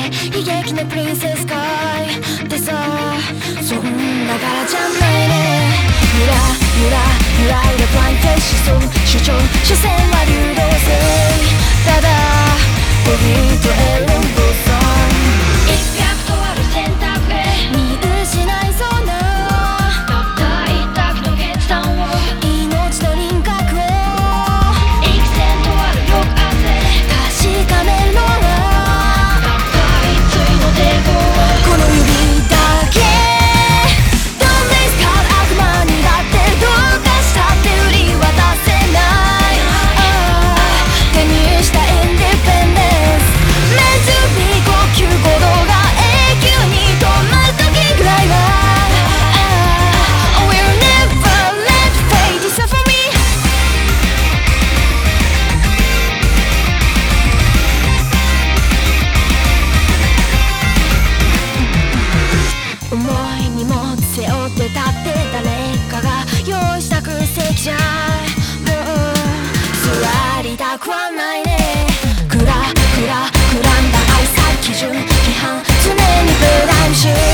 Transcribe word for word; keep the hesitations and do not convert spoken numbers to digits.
悲劇なプリンセス界でさ、そんな柄じゃないね。ゆらゆらゆらゆらブラインフェイス、主張所詮は流動性。ただボディとエレンボさん一百とある選択へ見失いそうなたった一択の決断を、命の輪郭を幾千とある抑圧で確かめるのはたった一対の抵抗を、この指だけ Don't waste card 悪魔にだってどうかしたって振り渡せない、ああ手にしたインディペンデンス、Meant to be 呼吸鼓動が永久に止まる時ぐらいは、ああ We'll never let fate decide for me。 重い荷物背負ってたって誰かが用意した空席じゃもう座りたくはないね。クラクラクラんだ愛さ基準批判常にブライムシュー